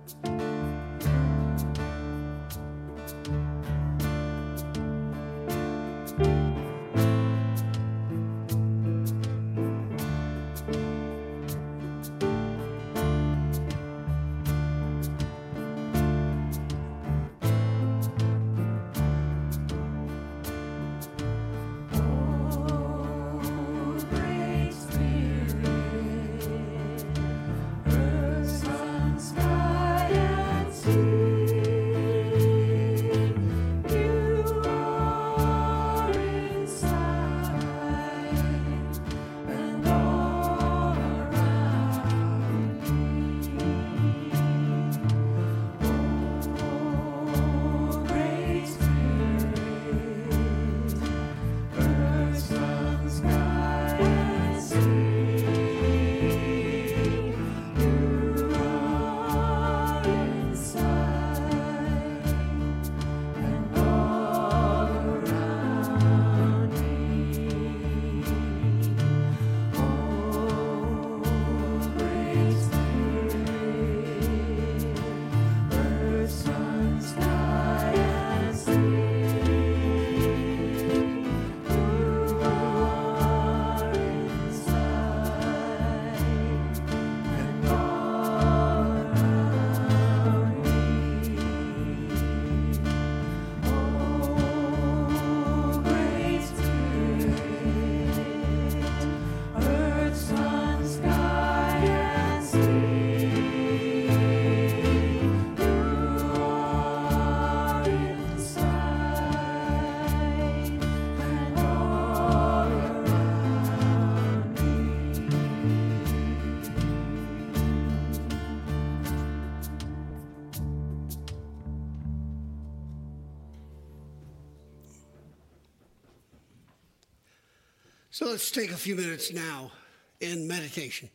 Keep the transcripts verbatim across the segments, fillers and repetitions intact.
So let's take a few minutes now in meditation.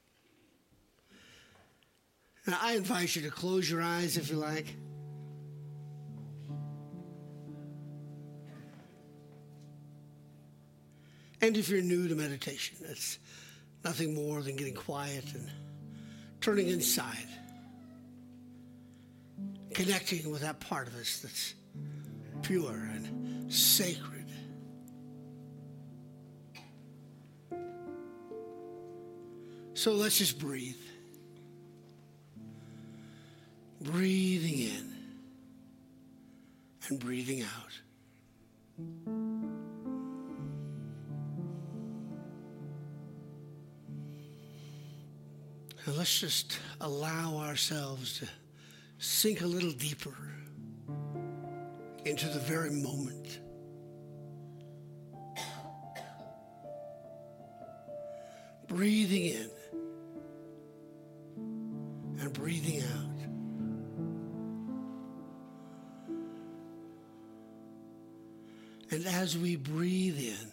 Now, I invite you to close your eyes if you like. And if you're new to meditation, it's nothing more than getting quiet and turning inside, connecting with that part of us that's pure and sacred. So let's just breathe. Breathing in and breathing out. And let's just allow ourselves to sink a little deeper into the very moment. Breathing in and breathing out. And as we breathe in,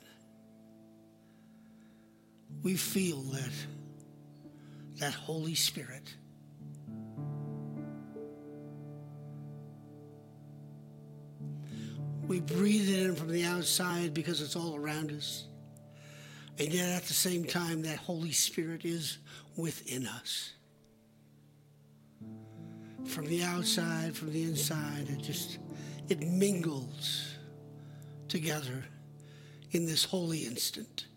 we feel that, that Holy Spirit we breathe it in from the outside because it's all around us. And yet at the same time, that Holy Spirit is within us. From the outside, from the inside, it just, it mingles together in this holy instant.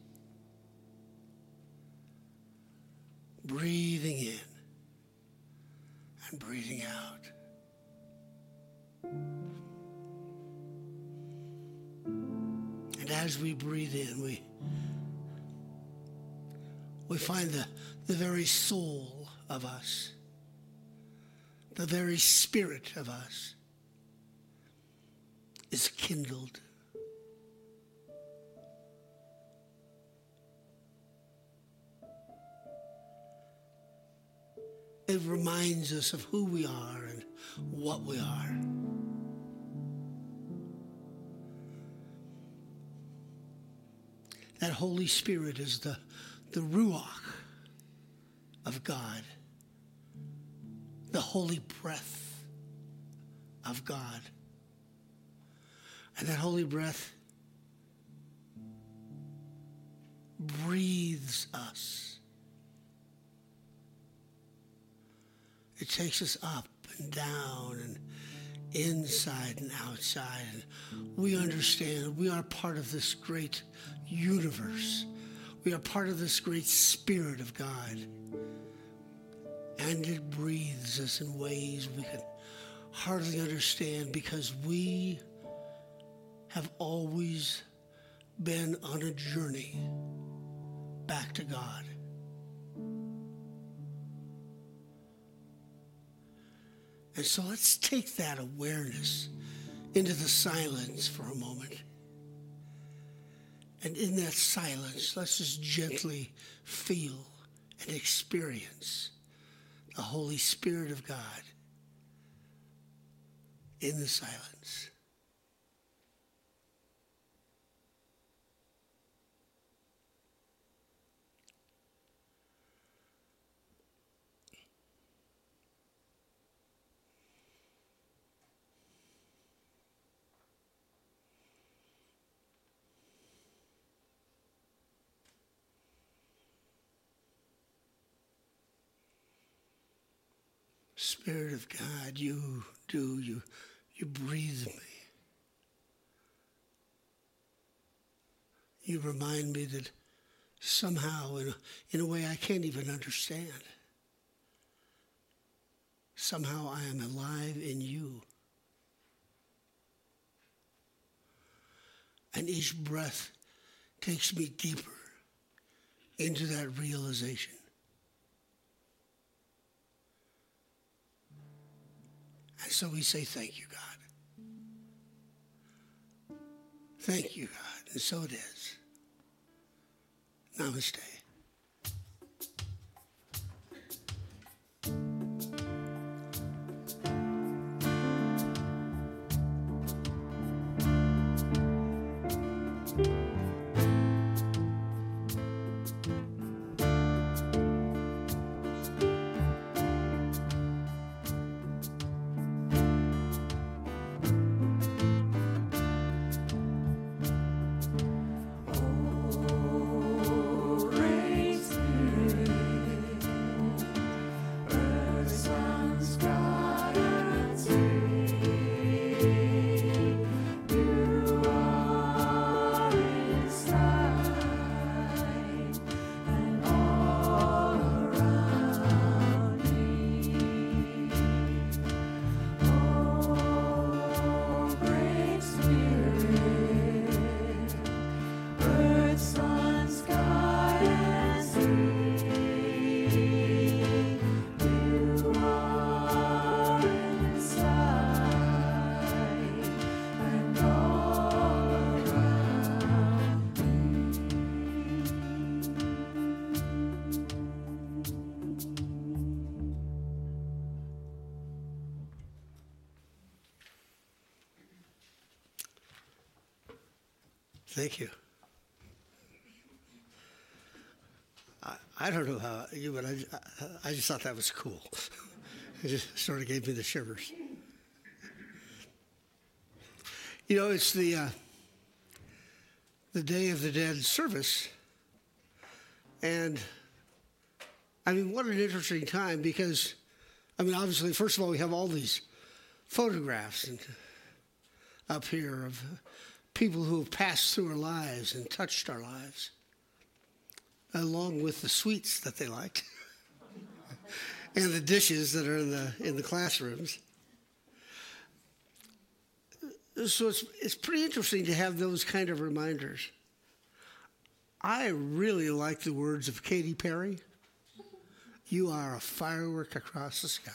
Breathing in and breathing out. And as we breathe in, we we find the, the very soul of us, the very spirit of us is kindled. It reminds us of who we are and what we are. That Holy Spirit is the, the Ruach of God, the holy breath of God. And that holy breath breathes us It takes us up and down and inside and outside. And we understand we are part of this great universe. We are part of this great Spirit of God. And it breathes us in ways we can hardly understand, because we have always been on a journey back to God. And so let's take that awareness into the silence for a moment. And in that silence, let's just gently feel and experience the Holy Spirit of God in the silence. Spirit of God, you do, you, you breathe me. You remind me that somehow, in a, in a way I can't even understand, somehow I am alive in you. And each breath takes me deeper into that realization. And so we say, thank you, God. Thank you, God. And so it is. Namaste. Thank you. I, I don't know how you, but I, I just thought that was cool. It just sort of gave me the shivers. You know, it's the uh, the Day of the Dead service, and I mean, what an interesting time, because, I mean, obviously, first of all, we have all these photographs and, up here of people who have passed through our lives and touched our lives, along with the sweets that they liked and the dishes that are in the in the classrooms. So it's it's pretty interesting to have those kind of reminders. I really like the words of Katy Perry. You are a firework across the sky.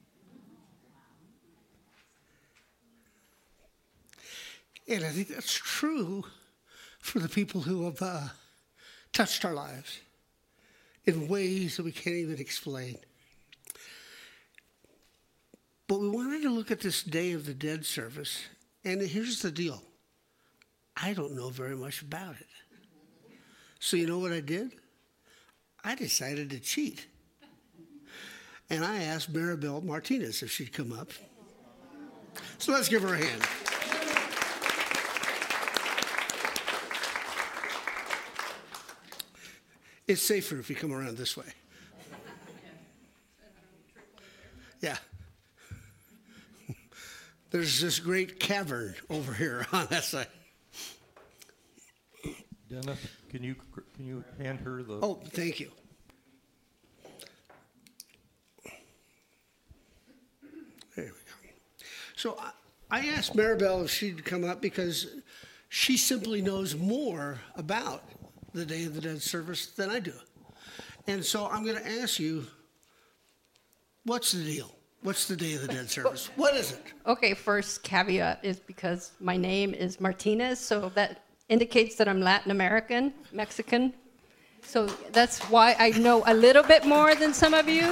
And I think that's true for the people who have uh, touched our lives in ways that we can't even explain. But we wanted to look at this Day of the Dead service, and here's the deal. I don't know very much about it. So you know what I did? I decided to cheat. And I asked Maribel Martinez if she'd come up. So let's give her a hand. It's safer if you come around this way. Yeah. There's this great cavern over here on that side. Dennis, can you can you hand her the? Oh, thank you. There we go. So I, I asked Maribel if she'd come up because she simply knows more about the Day of the Dead service than I do. And so I'm going to ask you, what's the deal? What's the Day of the Dead service? What is it? Okay, first caveat is because my name is Martinez, so that indicates that I'm Latin American, Mexican. So that's why I know a little bit more than some of you,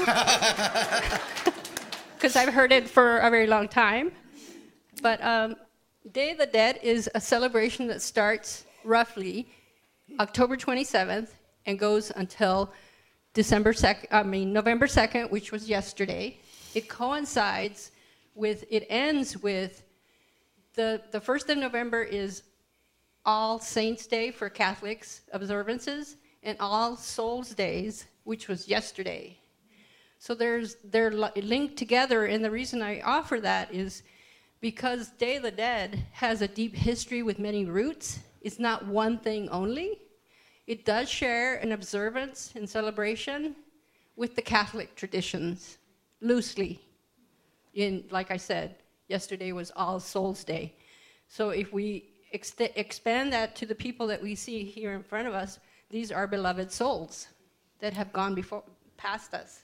because I've heard it for a very long time. But um, Day of the Dead is a celebration that starts roughly October twenty-seventh and goes until December second, I mean November second, which was yesterday. It coincides with, it ends with, the, the first of November is All Saints Day for Catholics observances, and All Souls Days, which was yesterday. So there's, they're linked together, and the reason I offer that is because Day of the Dead has a deep history with many roots. It's not one thing only. It does share an observance and celebration with the Catholic traditions, loosely. In, like I said, yesterday was All Souls Day. So if we ex- expand that to the people that we see here in front of us, these are beloved souls that have gone before, past us.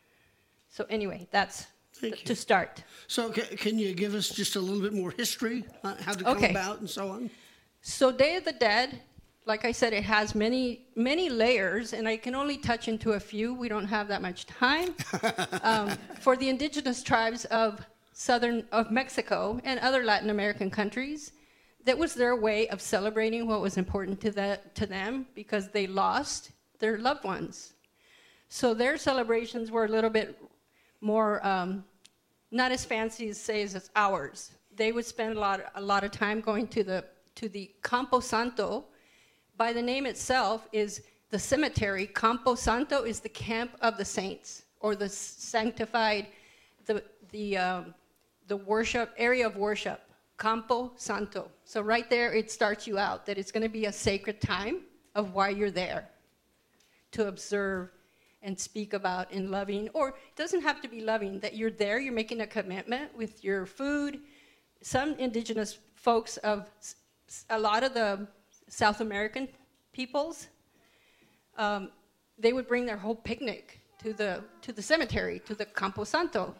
So anyway, that's th- to start. So ca- can you give us just a little bit more history, uh, how to come Okay. about and so on? So Day of the Dead, like I said, it has many, many layers, and I can only touch into a few. We don't have that much time. um, for the indigenous tribes of southern, of Mexico and other Latin American countries, that was their way of celebrating what was important to, the, to them because they lost their loved ones. So their celebrations were a little bit more, um, not as fancy as, say, as ours. They would spend a lot, a lot of time going to the, to the Campo Santo. By the name itself is the cemetery. Campo Santo is the camp of the saints, or the sanctified, the, the, um, the worship, area of worship. Campo Santo. So right there, it starts you out that it's going to be a sacred time of why you're there, to observe and speak about in loving, or it doesn't have to be loving, that you're there, you're making a commitment with your food. Some indigenous folks of a lot of the South American peoples, um, they would bring their whole picnic to the, to the cemetery, to the Campo Santo.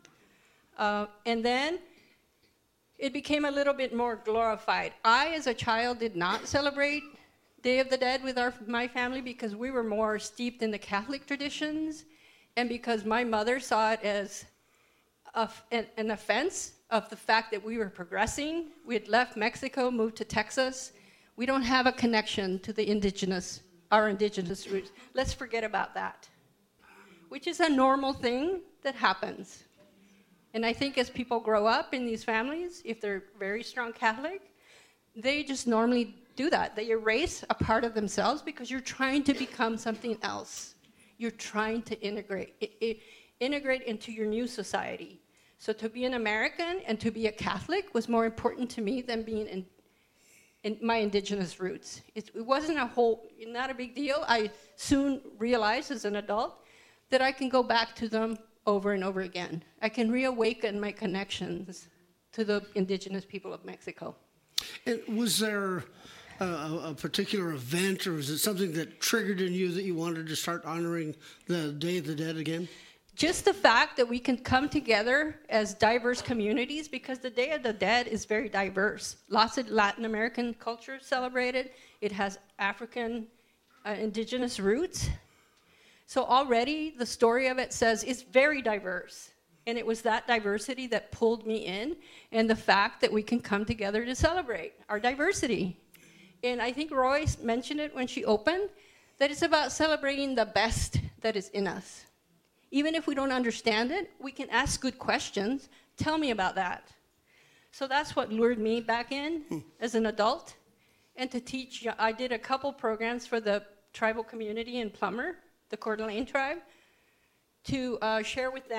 Uh, and then it became a little bit more glorified. I, as a child, did not celebrate Day of the Dead with our, my family because we were more steeped in the Catholic traditions, and because my mother saw it as a, an, an offense of the fact that we were progressing. We had left Mexico, moved to Texas. We don't have a connection to the indigenous, our indigenous roots. Let's forget about that, which is a normal thing that happens. And I think as people grow up in these families, if they're very strong Catholic, they just normally do that. They erase a part of themselves because you're trying to become something else. You're trying to integrate, it, it, integrate into your new society. So to be an American and to be a Catholic was more important to me than being in, in my indigenous roots. It, it wasn't a whole, not a big deal. I soon realized as an adult that I can go back to them over and over again. I can reawaken my connections to the indigenous people of Mexico. And was there a, a particular event, or was it something that triggered in you that you wanted to start honoring the Day of the Dead again? Just the fact that we can come together as diverse communities, because the Day of the Dead is very diverse. Lots of Latin American cultures celebrate it. It has African uh, indigenous roots. So already the story of it says it's very diverse. And it was that diversity that pulled me in, and the fact that we can come together to celebrate our diversity. And I think Roy mentioned it when she opened, that it's about celebrating the best that is in us. Even if we don't understand it, we can ask good questions. Tell me about that. So that's what lured me back in hmm. as an adult. And to teach, I did a couple programs for the tribal community in Plummer, the Coeur d'Alene tribe, to uh, share with them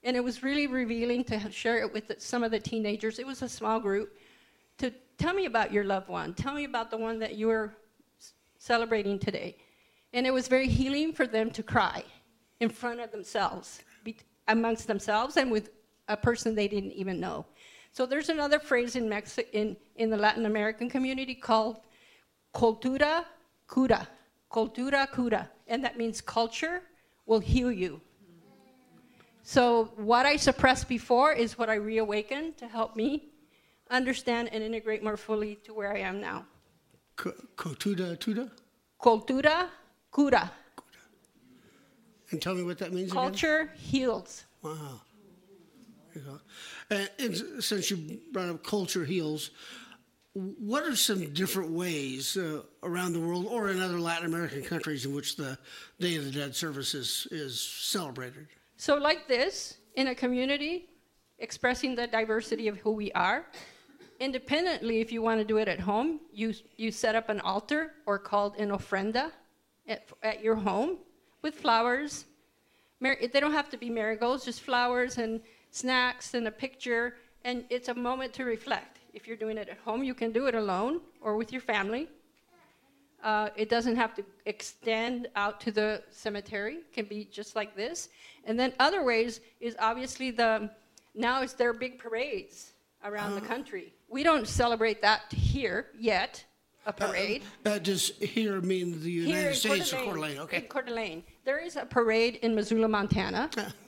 And it was really revealing to share it with the, some of the teenagers. It was a small group. To tell me about your loved one. Tell me about the one that you were s- celebrating today. And it was very healing for them to cry in front of themselves, be, amongst themselves and with a person they didn't even know. So there's another phrase in, Mexi- in, in the Latin American community called cultura cura. Cultura cura. And that means culture will heal you. So what I suppressed before is what I reawakened to help me understand and integrate more fully to where I am now. Cultura tuda? Cultura cura. And tell me what that means Culture again? heals. Wow. There you go. And, and since you brought up culture heals, what are some different ways uh, around the world or in other Latin American countries in which the Day of the Dead service is, is celebrated? So like this, in a community, expressing the diversity of who we are, independently, if you want to do it at home, you, you set up an altar, or called an ofrenda, at, at your home with flowers. Mar- they don't have to be marigolds, just flowers and snacks and a picture, and it's a moment to reflect. If you're doing it at home, you can do it alone or with your family. Uh, it doesn't have to extend out to the cemetery. It can be just like this. And then other ways is obviously the, now it's their big parades around uh, the country. We don't celebrate that here yet, a parade. Uh, uh, does here mean the United here States Coeur or Coeur d'Alene? Okay. In Coeur d'Alene. There is a parade in Missoula, Montana.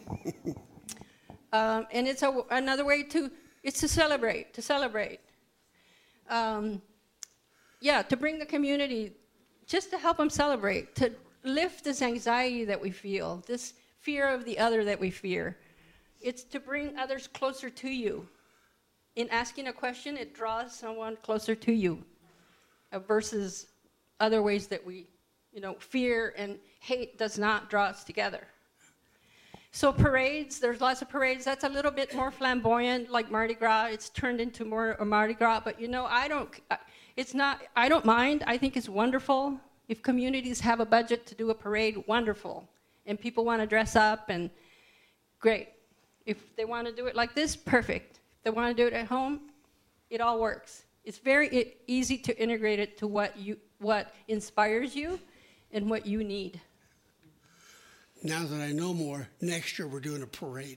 um, and it's a, another way to, it's to celebrate, to celebrate. Um, yeah, to bring the community, just to help them celebrate, to lift this anxiety that we feel, this fear of the other that we fear. It's to bring others closer to you. In asking a question, it draws someone closer to you uh, versus other ways that we, you know, fear and hate does not draw us together. So parades, there's lots of parades. That's a little bit more flamboyant, like Mardi Gras. It's turned into more a Mardi Gras, but you know, I don't, it's not, I don't mind. I think it's wonderful. If communities have a budget to do a parade, wonderful. And people want to dress up, and great. If they want to do it like this, perfect. If they want to do it at home, it all works. It's very e- easy to integrate it to what you, what inspires you and what you need. Now that I know more, next year we're doing a parade.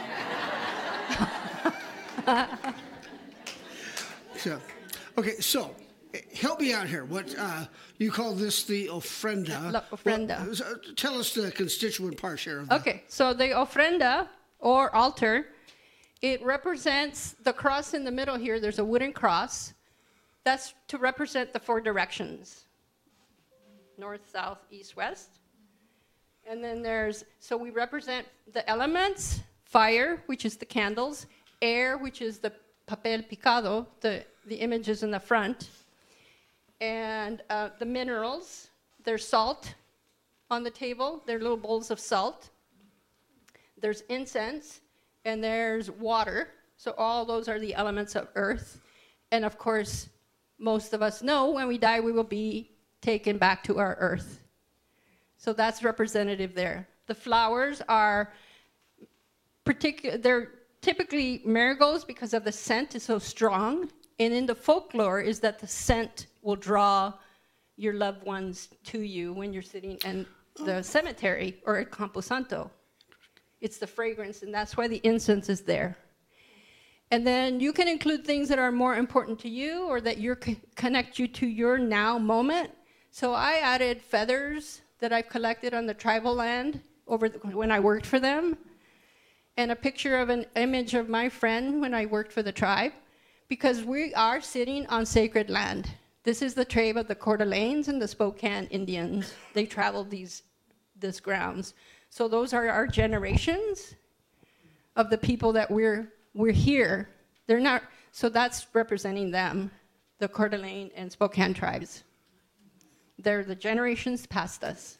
so, okay, so help me out here. What uh, you call this the ofrenda? La ofrenda. Well, uh, tell us the constituent parts here. Of the okay, so the ofrenda or altar, it represents the cross in the middle here. There's a wooden cross. That's to represent the four directions: north, south, east, west. And then there's, so we represent the elements: fire, which is the candles; air, which is the papel picado, the, the images in the front; and uh, the minerals. There's salt on the table. They're little bowls of salt. There's incense, and there's water. So all those are the elements of earth. And of course, most of us know when we die, we will be taken back to our earth. So that's representative there. The flowers are particular, they're typically marigolds because of the scent is so strong. And in the folklore is that the scent will draw your loved ones to you when you're sitting in the cemetery or at Camposanto. It's the fragrance, and that's why the incense is there. And then you can include things that are more important to you or that you're co- connect you to your now moment. So I added feathers that I've collected on the tribal land over the, when I worked for them, and a picture of an image of my friend when I worked for the tribe, because we are sitting on sacred land. This is the tribe of the Coeur d'Alenes and the Spokane Indians. They traveled these, this grounds. So those are our generations of the people that we're, we're here. They're not, so that's representing them, the Coeur d'Alene and Spokane tribes. They're the generations past us.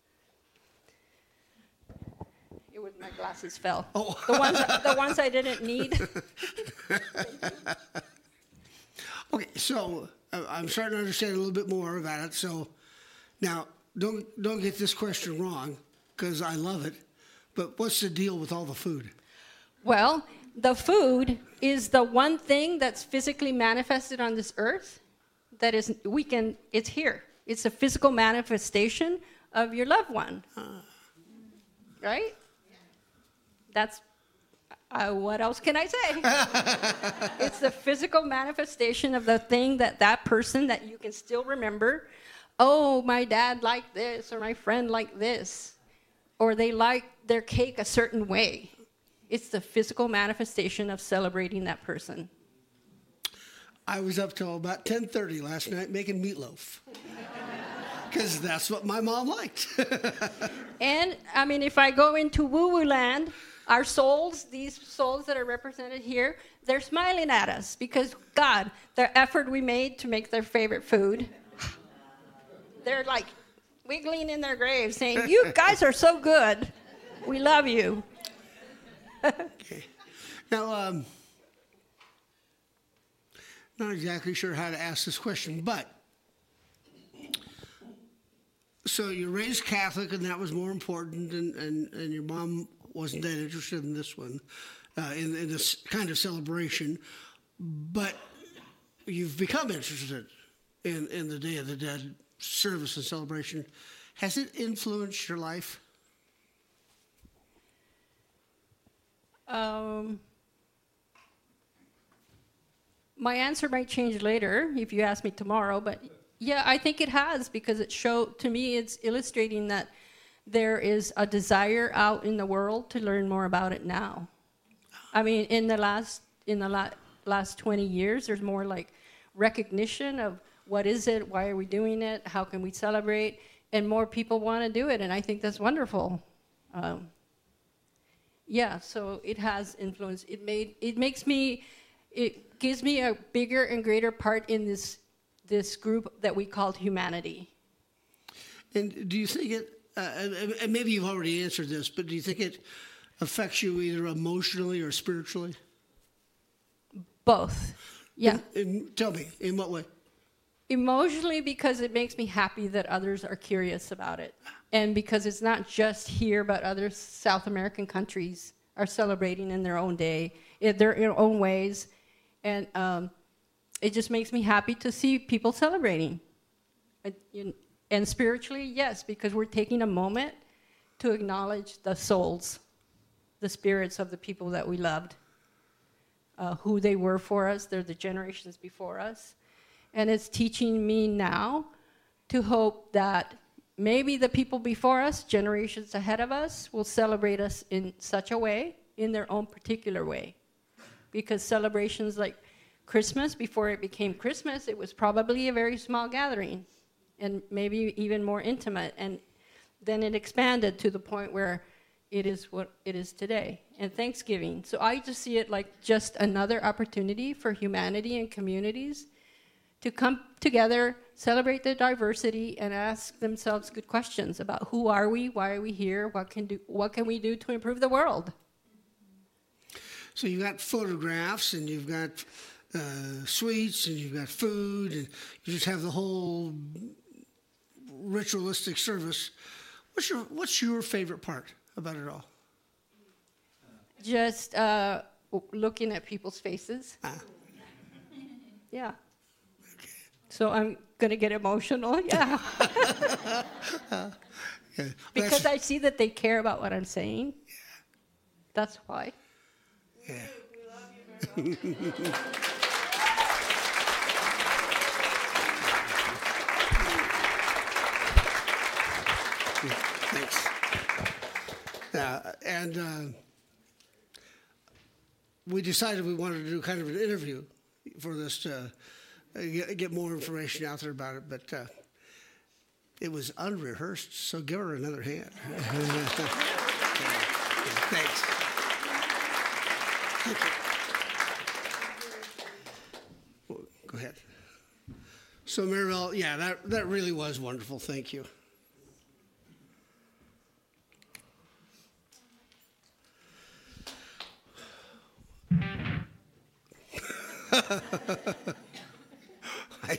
It was my glasses fell. Oh. The ones, the ones I didn't need. Okay, so uh, I'm starting to understand a little bit more about it. So now, don't don't get this question wrong, because I love it. But what's the deal with all the food? Well, the food is the one thing that's physically manifested on this earth that is, we can, it's here. It's a physical manifestation of your loved one. Right? That's, uh, what else can I say? It's the physical manifestation of the thing that that person that you can still remember. Oh, my dad liked this, or my friend liked this, or they liked their cake a certain way. It's the physical manifestation of celebrating that person. I was up till about ten thirty last night making meatloaf. Because that's what my mom liked. And, I mean, if I go into woo-woo land, our souls, these souls that are represented here, they're smiling at us because, God, the effort we made to make their favorite food, they're like wiggling in their graves saying, you guys are so good. We love you. Okay. Now, um, not exactly sure how to ask this question, but so you're raised Catholic, and that was more important, and, and, and your mom wasn't that interested in this one, uh, in, in this kind of celebration, but you've become interested in, in the Day of the Dead service and celebration. Has it influenced your life? Um, my answer might change later if you ask me tomorrow, but yeah, I think it has, because it showed, to me, it's illustrating that there is a desire out in the world to learn more about it now. I mean, in the last in the la- last twenty years, there's more like recognition of what is it, why are we doing it, how can we celebrate, and more people want to do it, and I think that's wonderful. Um, yeah, so it has influence. It made it makes me, it gives me a bigger and greater part in this this group that we called humanity. And do you think it, uh, and, and maybe you've already answered this, but do you think it affects you either emotionally or spiritually? Both, yeah. And, and tell me, in what way? Emotionally, because it makes me happy that others are curious about it. And because it's not just here, but other South American countries are celebrating in their own day, in their own ways. And um, it just makes me happy to see people celebrating. And spiritually, yes, because we're taking a moment to acknowledge the souls, the spirits of the people that we loved, uh, who they were for us. They're the generations before us. And it's teaching me now to hope that maybe the people before us, generations ahead of us, will celebrate us in such a way, in their own particular way. Because celebrations like Christmas, before it became Christmas, it was probably a very small gathering and maybe even more intimate. And then it expanded to the point where it is what it is today. And Thanksgiving. So I just see it like just another opportunity for humanity and communities to come together, celebrate their diversity, and ask themselves good questions about who are we, why are we here, what can do, what can we do to improve the world? So you've got photographs, and you've got uh, sweets, and you've got food, and you just have the whole ritualistic service. What's your What's your favorite part about it all? Just uh, looking at people's faces. Ah. Yeah. So I'm going to get emotional, yeah. uh, yeah. Because I see that they care about what I'm saying. Yeah. That's why. Yeah. Thanks. Uh, and uh, we decided we wanted to do kind of an interview for this to uh, get, get more information out there about it, but uh, it was unrehearsed, so give her another hand. yeah. Yeah. Thanks. Thank you. Well, go ahead. So, Maribel, yeah, that, that really was wonderful. Thank you. I,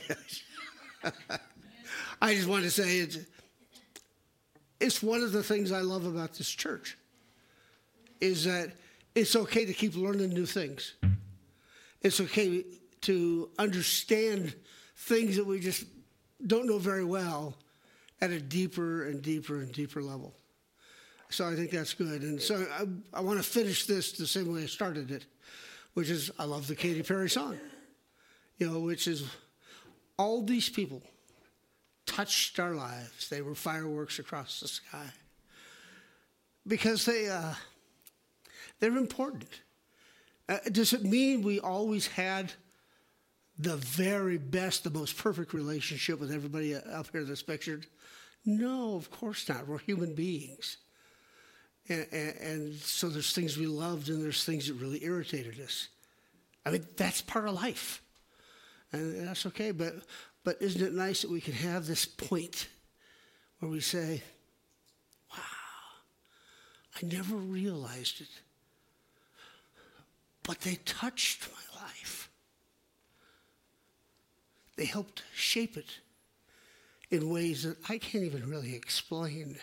I just wanted to say it's, it's one of the things I love about this church is that it's okay to keep learning new things. It's okay to understand things that we just don't know very well at a deeper and deeper and deeper level. So I think that's good. And so I, I want to finish this the same way I started it, which is I love the Katy Perry song, you know, which is all these people touched our lives. They were fireworks across the sky because they, uh, they're important. Uh, does it mean we always had the very best, the most perfect relationship with everybody up here that's pictured? No, of course not. We're human beings. And, and, and so there's things we loved and there's things that really irritated us. I mean, that's part of life. And that's okay, but but isn't it nice that we can have this point where we say, wow, I never realized it, but they touched my life. They helped shape it in ways that I can't even really explain.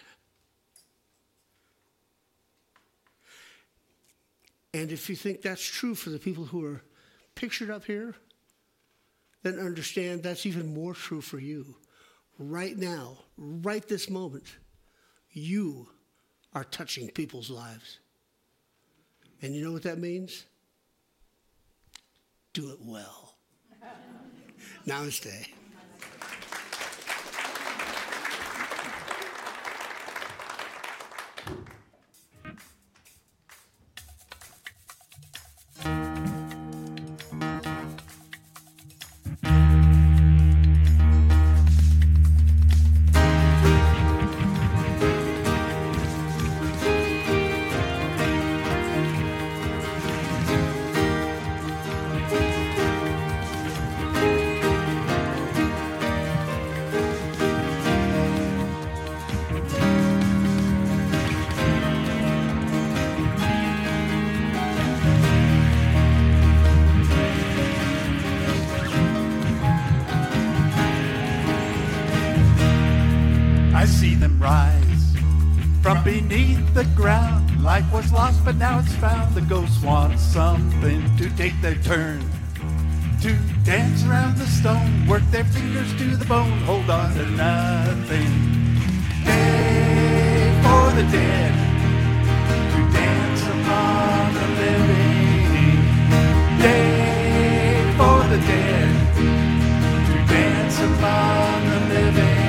And if you think that's true for the people who are pictured up here, then understand that's even more true for you. Right now, right this moment, you are touching people's lives. And you know what that means? Do it well. Namaste. Beneath the ground, life was lost, but now it's found. The ghosts want something to take their turn, to dance around the stone, work their fingers to the bone, hold on to nothing. Day for the dead, to dance among the living. Day for the dead, to dance among the living.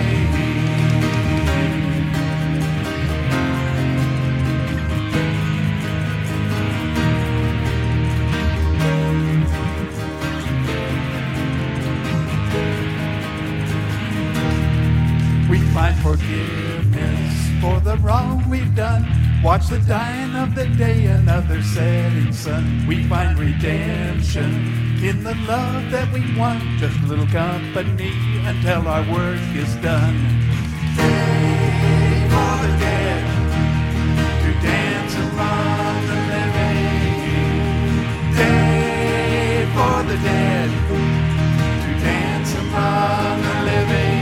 Find forgiveness for the wrong we've done. Watch the dying of the day, another setting sun. We find redemption in the love that we want. Just a little company until our work is done. Day for the dead, to dance among the living. Day for the dead, to dance among the living.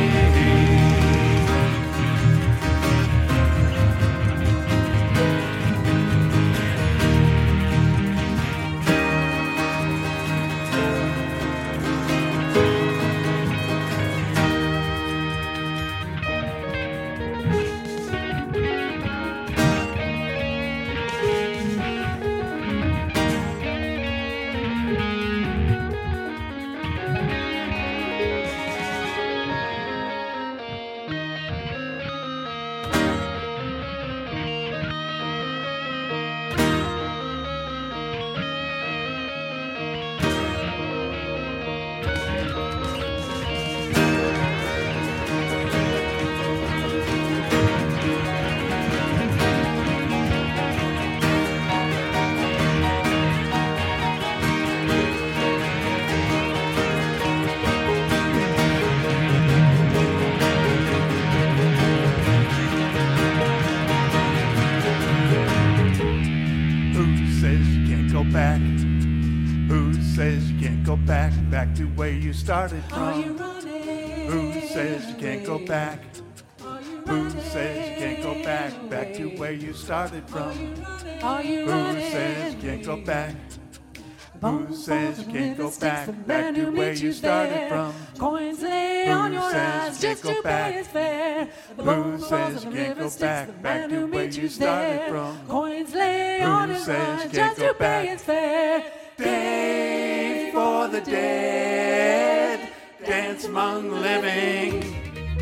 Back to where you started from. Who says you can't go back? Who says you can't go back, back to where you started from? Are you Who running? says you can't go back? Who Bones says you of can't go living sticks, back, the back man to who where meets you started there. from? Coins lay Who on your says eyes you just can't go to back? pay his fare. The Who bones says of you the can't living go sticks, back, the back man to who where meets you you started there. from? Coins lay Who on his says you eyes can't just go to back? pay his fare. Day for the dead, dance among the living.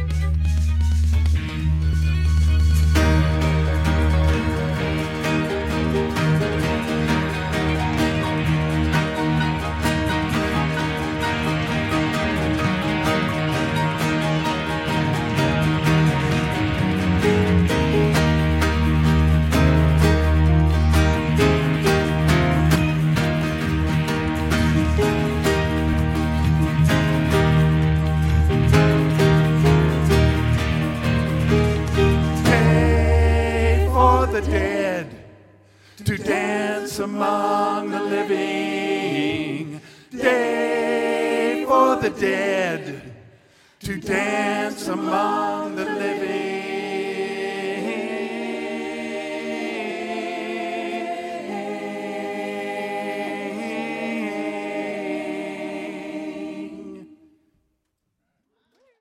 The dead to dance among the living. Day for the dead to dance among the living.